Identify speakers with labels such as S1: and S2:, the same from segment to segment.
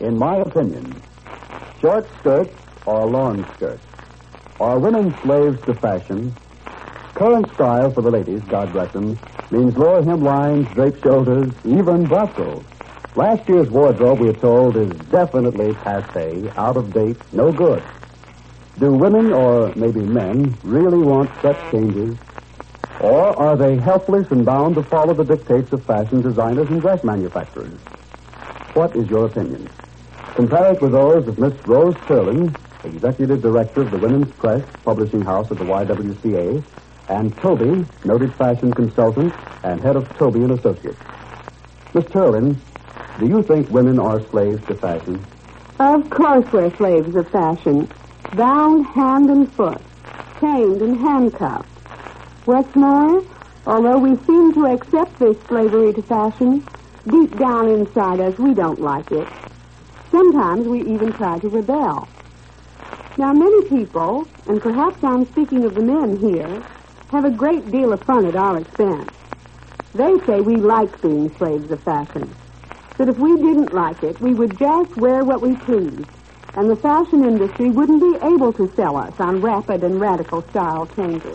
S1: In my opinion, short skirts or long skirts? Are women slaves to fashion? Current style for the ladies, God bless them, means lower hemlines, draped shoulders, even buckles. Last year's wardrobe, we're told, is definitely passé, out of date, no good. Do women, or maybe men, really want such changes? Or are they helpless and bound to follow the dictates of fashion designers and dress manufacturers? What is your opinion? Compare it with those of Miss Rose Turlin, Executive Director of the Women's Press Publishing House at the YWCA, and Toby, noted fashion consultant and head of Toby and Associates. Miss Turlin, do you think women are slaves to fashion?
S2: Of course we're slaves of fashion. Bound hand and foot, chained and handcuffed. What's more, although we seem to accept this slavery to fashion, deep down inside us we don't like it. Sometimes we even try to rebel. Now, many people, and perhaps I'm speaking of the men here, have a great deal of fun at our expense. They say we like being slaves of fashion, that if we didn't like it, we would just wear what we pleased, and the fashion industry wouldn't be able to sell us on rapid and radical style changes.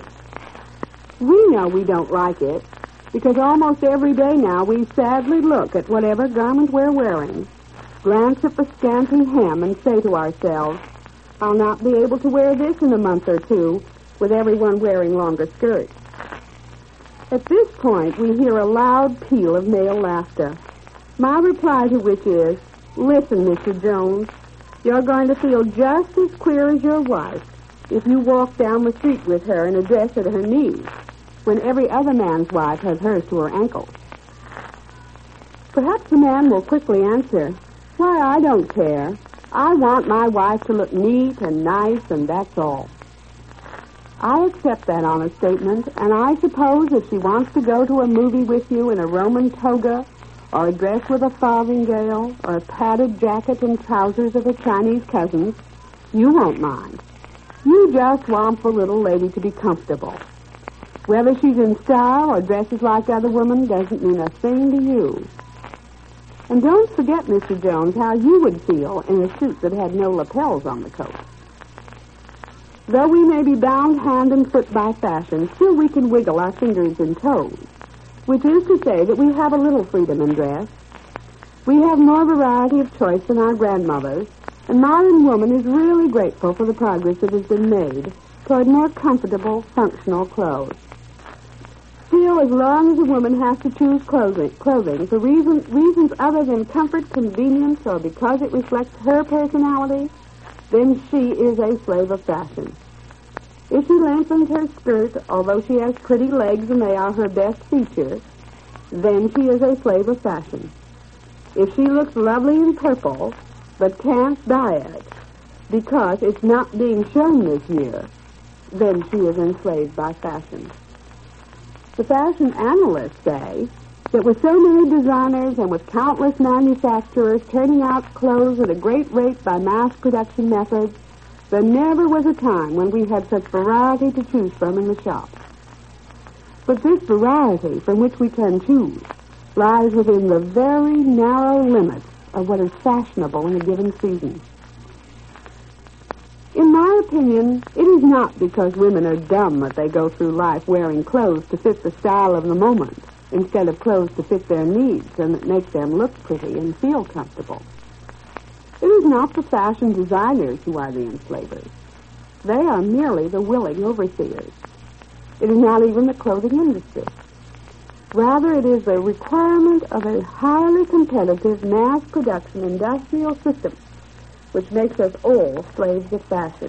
S2: We know we don't like it, because almost every day now we sadly look at whatever garment we're wearing, glance at the scanty hem, and say to ourselves, I'll not be able to wear this in a month or two, with everyone wearing longer skirts. At this point, we hear a loud peal of male laughter, my reply to which is, listen, Mr. Jones, you're going to feel just as queer as your wife if you walk down the street with her in a dress at her knees, when every other man's wife has hers to her ankles. Perhaps the man will quickly answer, why, I don't care. I want my wife to look neat and nice, and that's all. I accept that honest statement, and I suppose if she wants to go to a movie with you in a Roman toga, or a dress with a farthingale, or a padded jacket and trousers of her Chinese cousins, you won't mind. You just want the little lady to be comfortable. Whether she's in style or dresses like other women doesn't mean a thing to you. And don't forget, Mr. Jones, how you would feel in a suit that had no lapels on the coat. Though we may be bound hand and foot by fashion, still we can wiggle our fingers and toes, which is to say that we have a little freedom in dress. We have more variety of choice than our grandmothers, and modern woman is really grateful for the progress that has been made toward more comfortable, functional clothes. Still, as long as a woman has to choose clothing for reasons other than comfort, convenience, or because it reflects her personality, then she is a slave of fashion. If she lengthens her skirt, although she has pretty legs and they are her best feature, then she is a slave of fashion. If she looks lovely in purple, but can't dye it because it's not being shown this year, then she is enslaved by fashion. The fashion analysts say that with so many designers and with countless manufacturers turning out clothes at a great rate by mass production methods, there never was a time when we had such variety to choose from in the shop. But this variety from which we can choose lies within the very narrow limits of what is fashionable in a given season. In my opinion, it is not because women are dumb that they go through life wearing clothes to fit the style of the moment instead of clothes to fit their needs and that make them look pretty and feel comfortable. It is not the fashion designers who are the enslavers. They are merely the willing overseers. It is not even the clothing industry. Rather, it is the requirement of a highly competitive mass production industrial system which makes us all slaves of fashion.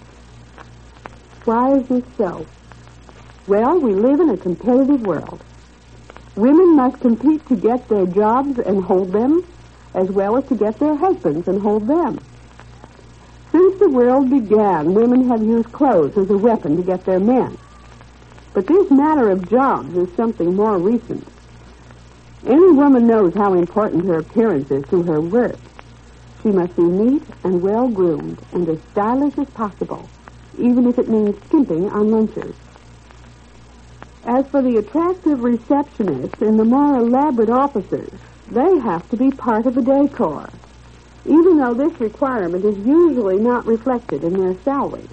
S2: Why is this so? Well, we live in a competitive world. Women must compete to get their jobs and hold them, as well as to get their husbands and hold them. Since the world began, women have used clothes as a weapon to get their men. But this matter of jobs is something more recent. Any woman knows how important her appearance is to her worth. She must be neat and well-groomed and as stylish as possible, even if it means skimping on lunches. As for the attractive receptionists in the more elaborate offices, they have to be part of the decor. even though this requirement is usually not reflected in their salaries.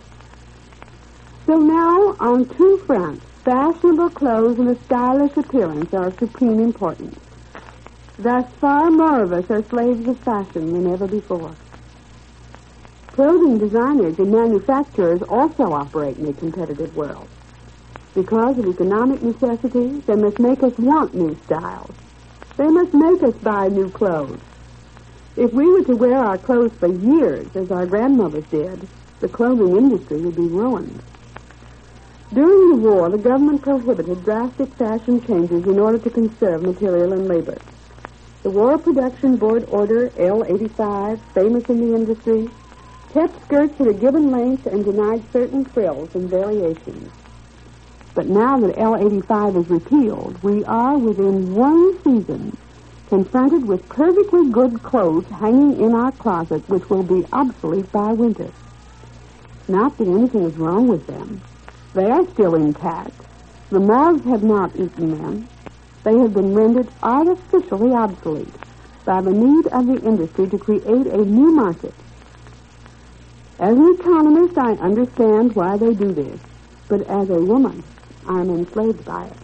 S2: So now, on two fronts, fashionable clothes and a stylish appearance are of supreme importance. Thus, far more of us are slaves of fashion than ever before. Clothing designers and manufacturers also operate in a competitive world. Because of economic necessity, they must make us want new styles. They must make us buy new clothes. If we were to wear our clothes for years, as our grandmothers did, the clothing industry would be ruined. During the war, the government prohibited drastic fashion changes in order to conserve material and labor. The War Production Board Order L-85, famous in the industry, kept skirts at a given length and denied certain frills and variations. But now that L-85 is repealed, we are, within one season, confronted with perfectly good clothes hanging in our closet which will be obsolete by winter. Not that anything is wrong with them. They are still intact. The moths have not eaten them. They have been rendered artificially obsolete by the need of the industry to create a new market. As an economist, I understand why they do this, but as a woman, I am enslaved by it.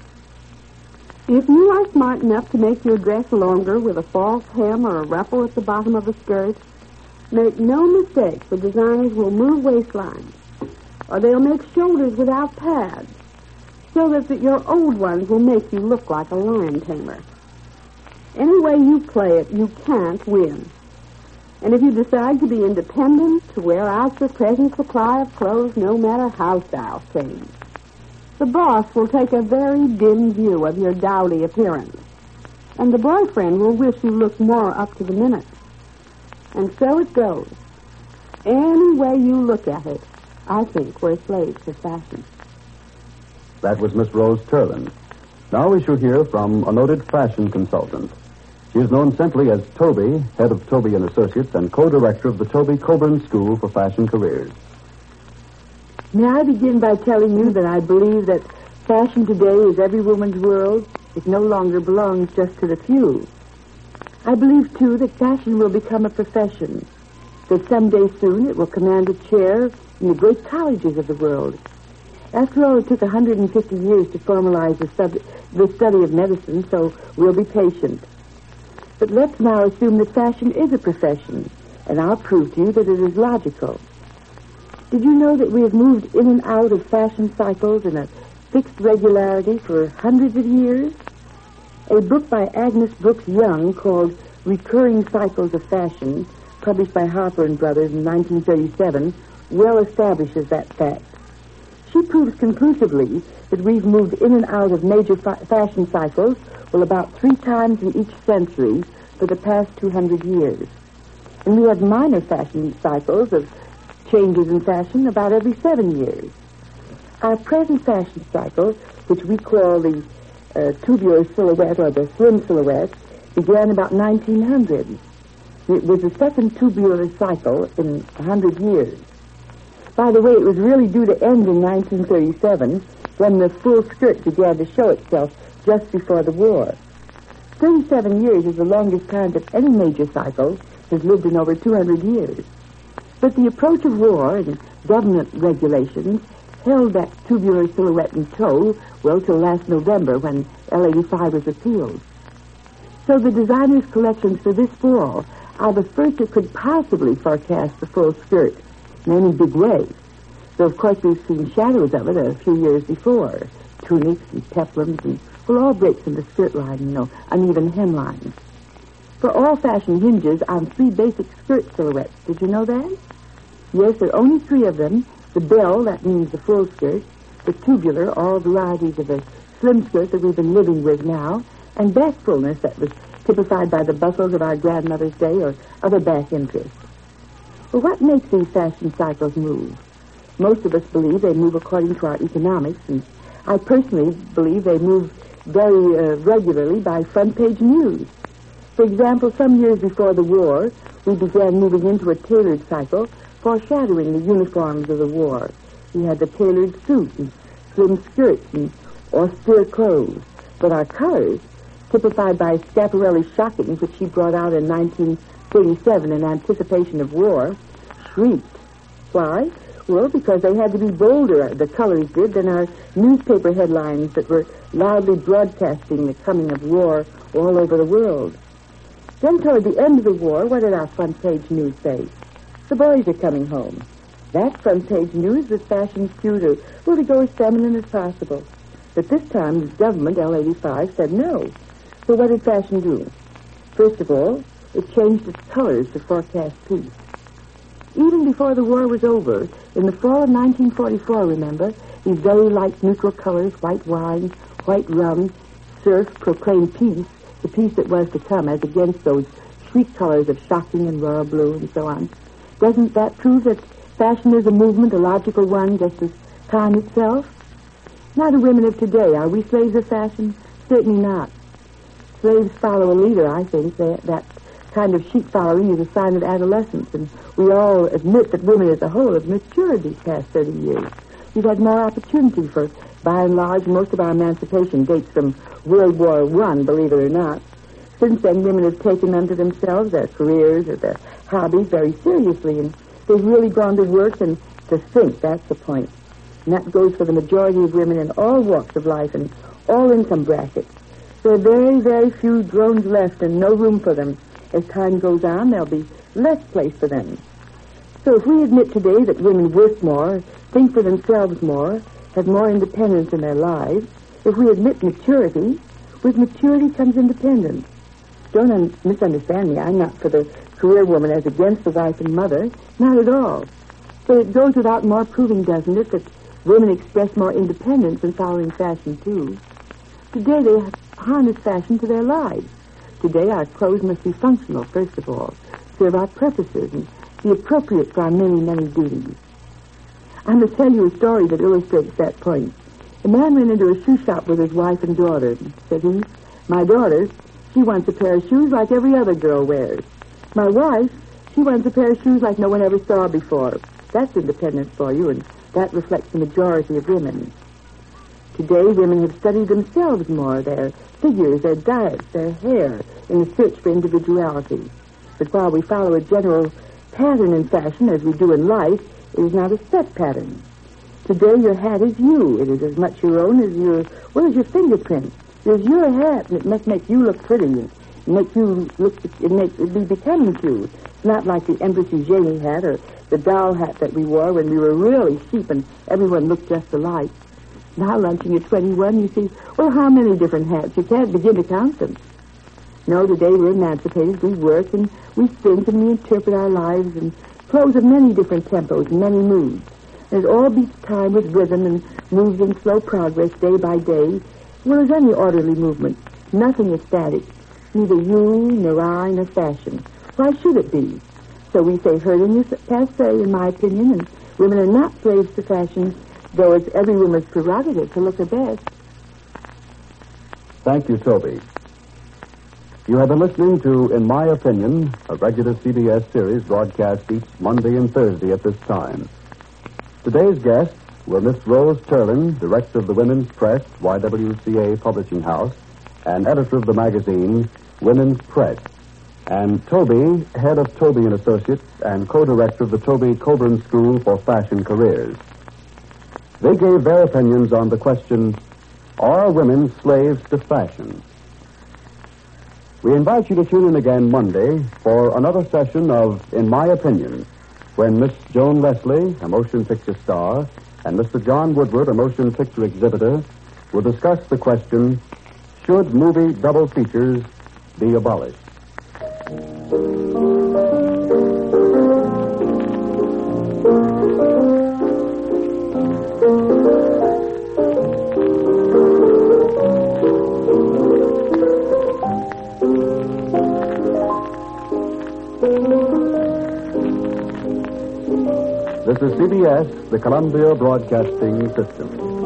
S2: If you are smart enough to make your dress longer with a false hem or a ruffle at the bottom of the skirt, make no mistake, the designers will move waistlines, or they'll make shoulders without pads, so that your old ones will make you look like a lion tamer. Any way you play it, you can't win. And if you decide to be independent, to wear out your present supply of clothes no matter how styles change, the boss will take a very dim view of your dowdy appearance, and the boyfriend will wish you looked more up to the minute. And so it goes. Any way you look at it, I think we're slaves to fashion.
S1: That was Miss Rose Turlin. Now we shall hear from a noted fashion consultant. She is known simply as Toby, head of Toby & Associates and co-director of the Toby Coburn School for Fashion Careers.
S3: May I begin by telling you that I believe that fashion today is every woman's world. It no longer belongs just to the few. I believe, too, that fashion will become a profession, that someday soon it will command a chair in the great colleges of the world. After all, it took 150 years to formalize the study of medicine, so we'll be patient. But let's now assume that fashion is a profession, and I'll prove to you that it is logical. Did you know that we have moved in and out of fashion cycles in a fixed regularity for hundreds of years? A book by Agnes Brooks Young called Recurring Cycles of Fashion, published by Harper & Brothers in 1937, well establishes that fact. She proves conclusively that we've moved in and out of major fashion cycles, about 3 times in each century for the past 200 years. And we have minor fashion cycles of changes in fashion about every 7 years. Our present fashion cycle, which we call the tubular silhouette or the slim silhouette, began about 1900. It was the second tubular cycle in 100 years. By the way, it was really due to end in 1937 when the full skirt began to show itself just before the war. 37 years is the longest time that any major cycle has lived in over 200 years. But the approach of war and government regulations held that tubular silhouette in tow, well, till last November when L-85 was repealed. So the designers' collections for this fall are the first that could possibly forecast the full skirt in any big way. Though, of course, we've seen shadows of it a few years before. Tunics and peplums and, well, all breaks in the skirt line, uneven hemlines. For all fashion hinges on 3 basic skirt silhouettes. Did you know that? Yes, there are only 3 of them. The bell, that means the full skirt. The tubular, all varieties of the slim skirt that we've been living with now. And bashfulness, that was typified by the bustles of our grandmother's day or other back interests. Well, what makes these fashion cycles move? Most of us believe they move according to our economics, and I personally believe they move very regularly by front-page news. For example, some years before the war, we began moving into a tailored cycle foreshadowing the uniforms of the war. We had the tailored suit and slim skirts and austere clothes. But our colors, typified by Schiaparelli's Shocking, which he brought out in 37 in anticipation of war, shrieked. Why? Well, because they had to be bolder, the colors did, than our newspaper headlines that were loudly broadcasting the coming of war all over the world. Then toward the end of the war, what did our front page news say? The boys are coming home. That front page news was fashioned cuter, to go as feminine as possible. But this time, the government, L85, said no. So what did fashion do? First of all, it changed its colors to forecast peace. Even before the war was over, in the fall of 1944, remember, these very light neutral colors, white wine, white rum, surf, proclaimed peace, the peace that was to come, as against those shriek colors of shocking and royal blue and so on. Doesn't that prove that fashion is a movement, a logical one, just as time itself? Now the women of today, are we slaves of fashion? Certainly not. Slaves follow a leader, I think. That kind of sheep following is a sign of adolescence, and we all admit that women as a whole have matured these past 30 years. We've had more opportunity for, by and large, most of our emancipation dates from World War I, believe it or not. Since then, women have taken unto themselves their careers or their hobbies very seriously, and they've really gone to work and to think, that's the point. And that goes for the majority of women in all walks of life and all income brackets. There are very, very few drones left and no room for them. As time goes on, there'll be less place for them. So if we admit today that women work more, think for themselves more, have more independence in their lives, if we admit maturity, with maturity comes independence. Don't misunderstand me. I'm not for the career woman as against the wife and mother. Not at all. But it goes without more proving, doesn't it, that women express more independence in following fashion, too. Today they harness fashion to their lives. Today our clothes must be functional, first of all, serve our purposes, and be appropriate for our many, many duties. I must tell you a story that illustrates that point. A man went into a shoe shop with his wife and daughter. Said he, "My daughter, she wants a pair of shoes like every other girl wears. My wife, she wants a pair of shoes like no one ever saw before." That's independence for you, and that reflects the majority of women. Today, women have studied themselves more, their figures, their diets, their hair, in the search for individuality. But while we follow a general pattern in fashion, as we do in life, it is not a set pattern. Today, your hat is you. It is as much your own as your fingerprint. It is your hat, and it must make you look pretty, and make you look, it be becoming to you. It's not like the Empress Eugenie hat or the doll hat that we wore when we were really cheap and everyone looked just alike. Now, lunching at 21, you see, well, how many different hats? You can't begin to count them. No, today we're emancipated. We work and we think and we interpret our lives and clothes of many different tempos and many moods. And it all beats time with rhythm and moves in slow progress day by day. Well, as any orderly movement, nothing is static. Neither you, nor I, nor fashion. Why should it be? So we say herding is passe, in my opinion, and women are not slaves to fashion, though it's every woman's prerogative to look her best.
S1: Thank you, Toby. You have been listening to In My Opinion, a regular CBS series broadcast each Monday and Thursday at this time. Today's guests were Miss Rose Turlin, director of the Women's Press, YWCA Publishing House, and editor of the magazine Women's Press, and Toby, head of Toby & Associates and co-director of the Toby Coburn School for Fashion Careers. They gave their opinions on the question, are women slaves to fashion? We invite you to tune in again Monday for another session of In My Opinion, when Miss Joan Leslie, a motion picture star, and Mr. John Woodward, a motion picture exhibitor, will discuss the question, should movie double features be abolished? This is CBS, the Columbia Broadcasting System.